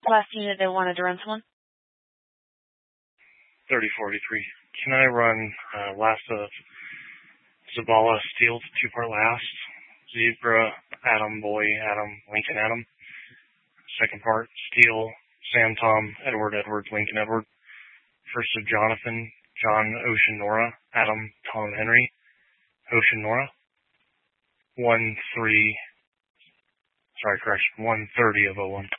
Last unit they wanted to run someone. 3043. Can I run last of Zabala Steel, 2-part last? Zebra, Adam, Boy, Adam, Lincoln, Adam. Second part, Steel, Sam, Tom, Edward, Edward, Lincoln, Edward. First of Jonathan, John, Ocean, Nora, Adam, Tom, Henry, Ocean, Nora. 130 of 01.